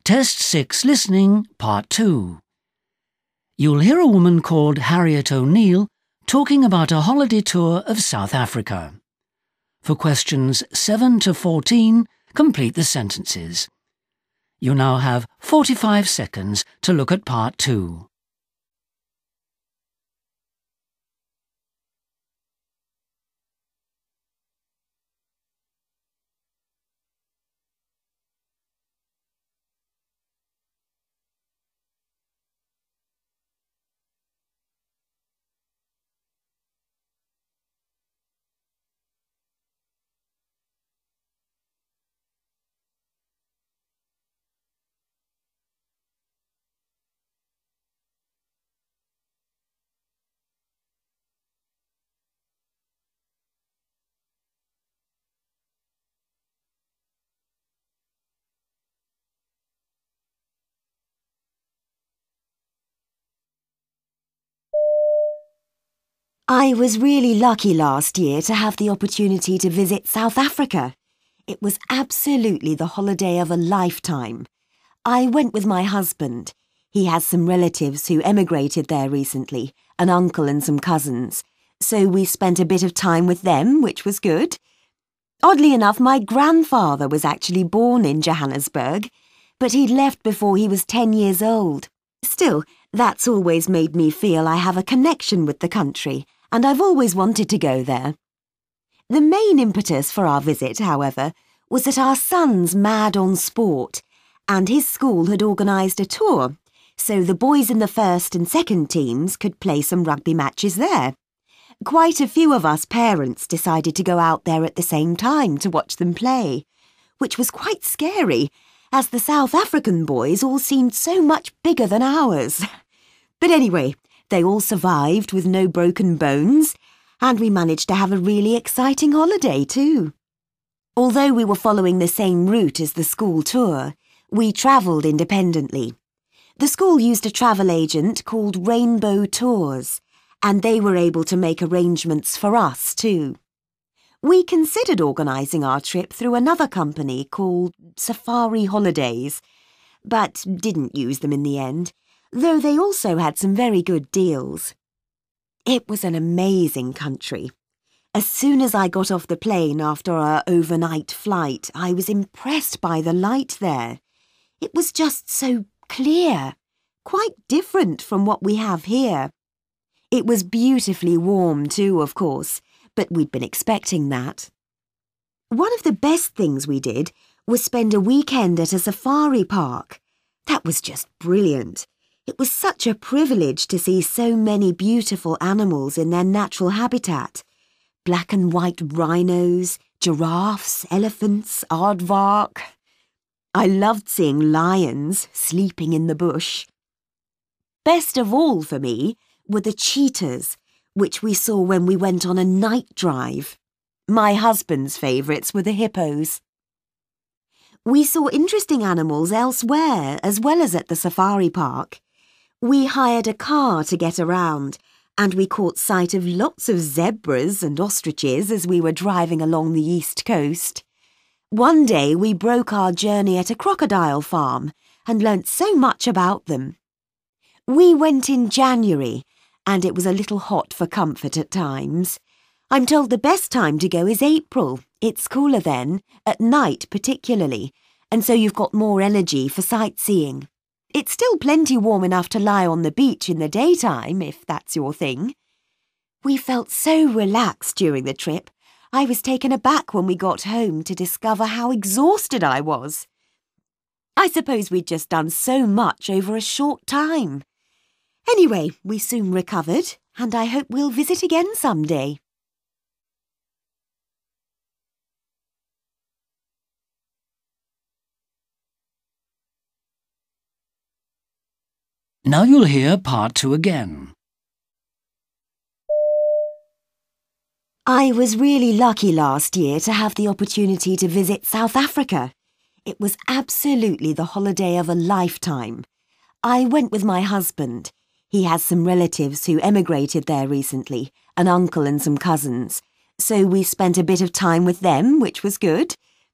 Test 6 Listening, Part 2. You'll hear a woman called Harriet O'Neill talking about a holiday tour of South Africa. For questions 7 to 14, complete the sentences. You now have 45 seconds to look at Part 2. I was really lucky last year to have the opportunity to visit South Africa. It was absolutely the holiday of a lifetime. I went with my husband. He has some relatives who emigrated there recently, an uncle and some cousins. So we spent a bit of time with them, which was good. Oddly enough, my grandfather was actually born in Johannesburg, but he'd left before he was 10 years old. Still, that's always made me feel I have a connection with the country, and I've always wanted to go there. The main impetus for our visit, however, was that our son's mad on sport, and his school had organised a tour, so the boys in the first and second teams could play some rugby matches there. Quite a few of us parents decided to go out there at the same time to watch them play, which was quite scary, as the South African boys all seemed so much bigger than ours. But anyway, they all survived with no broken bones, and we managed to have a really exciting holiday too. Although we were following the same route as the school tour, we travelled independently. The school used a travel agent called Rainbow Tours, and they were able to make arrangements for us too. We considered organising our trip through another company called Safari Holidays, but didn't use them in the end, though they also had some very good deals. It was an amazing country. As soon as I got off the plane after our overnight flight, I was impressed by the light there. It was just so clear, quite different from what we have here. It was beautifully warm too, of course, but we'd been expecting that. One of the best things we did was spend a weekend at a safari park. That was just brilliant. It was such a privilege to see so many beautiful animals in their natural habitat. Black and white rhinos, giraffes, elephants, aardvark. I loved seeing lions sleeping in the bush. Best of all for me were the cheetahs, which we saw when we went on a night drive. My husband's favourites were the hippos. We saw interesting animals elsewhere as well as at the safari park. We hired a car to get around, and we caught sight of lots of zebras and ostriches as we were driving along the east coast. One day we broke our journey at a crocodile farm and learnt so much about them. We went in January, and it was a little hot for comfort at times. I'm told the best time to go is April. It's cooler then, at night particularly, and so you've got more energy for sightseeing. It's still plenty warm enough to lie on the beach in the daytime, if that's your thing. We felt so relaxed during the trip. I was taken aback when we got home to discover how exhausted I was. I suppose we'd just done so much over a short time. Anyway, we soon recovered, and I hope we'll visit again someday. Now you'll hear Part 2 again. I was really lucky last year to have the opportunity to visit South Africa. It was absolutely the holiday of a lifetime. I went with my husband. He has some relatives who emigrated there recently, an uncle and some cousins. So we spent a bit of time with them, which was good.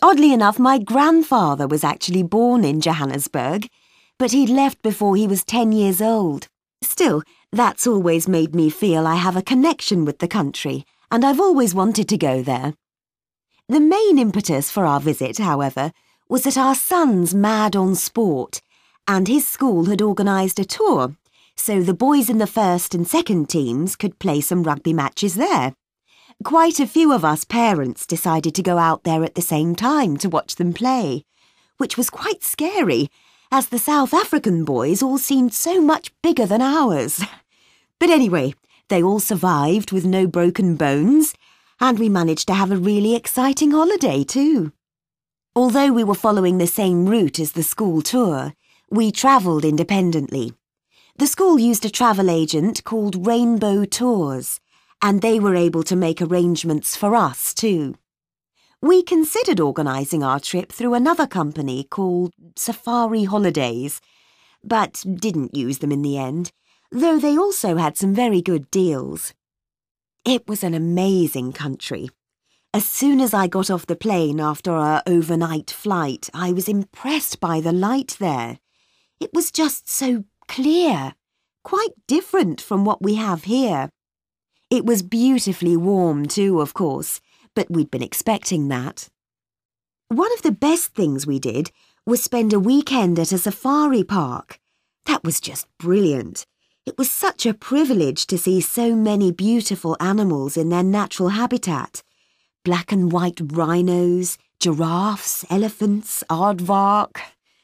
Oddly enough, my grandfather was actually born in Johannesburg, but he'd left before he was 10 years old. Still, that's always made me feel I have a connection with the country, and I've always wanted to go there. The main impetus for our visit, however, was that our son's mad on sport, and his school had organised a tour, so the boys in the first and second teams could play some rugby matches there. Quite a few of us parents decided to go out there at the same time to watch them play, which was quite scary, as the South African boys all seemed so much bigger than ours. But anyway, they all survived with no broken bones, and we managed to have a really exciting holiday too. Although we were following the same route as the school tour, we travelled independently. The school used a travel agent called Rainbow Tours, and they were able to make arrangements for us too. We considered organising our trip through another company called Safari Holidays, but didn't use them in the end, though they also had some very good deals. It was an amazing country. As soon as I got off the plane after our overnight flight, I was impressed by the light there. It was just so clear, quite different from what we have here. It was beautifully warm too, of course, but we'd been expecting that. One of the best things we did was spend a weekend at a safari park. That was just brilliant. It was such a privilege to see so many beautiful animals in their natural habitat. Black and white rhinos, giraffes, elephants, aardvark.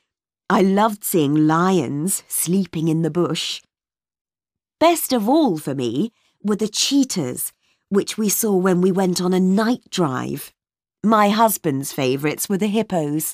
I loved seeing lions sleeping in the bush. Best of all for me were the cheetahs, which we saw when we went on a night drive. My husband's favourites were the hippos.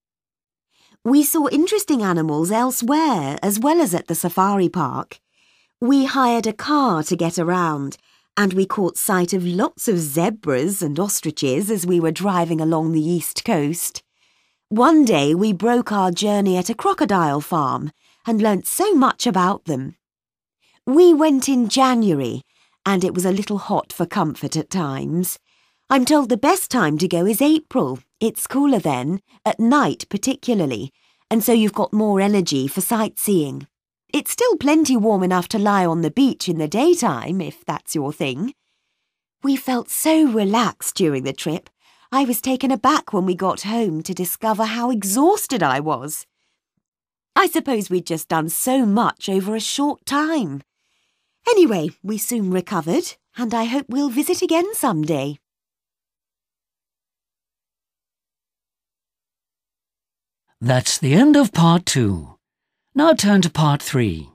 We saw interesting animals elsewhere as well as at the safari park. We hired a car to get around, and we caught sight of lots of zebras and ostriches as we were driving along the east coast. One day we broke our journey at a crocodile farm and learnt so much about them. We went in January, and it was a little hot for comfort at times. I'm told the best time to go is April. It's cooler then, at night particularly, and so you've got more energy for sightseeing. It's still plenty warm enough to lie on the beach in the daytime, if that's your thing. We felt so relaxed during the trip. I was taken aback when we got home to discover how exhausted I was. I suppose we'd just done so much over a short time. Anyway, we soon recovered, and I hope we'll visit again someday. That's the end of part 2. Now turn to part 3.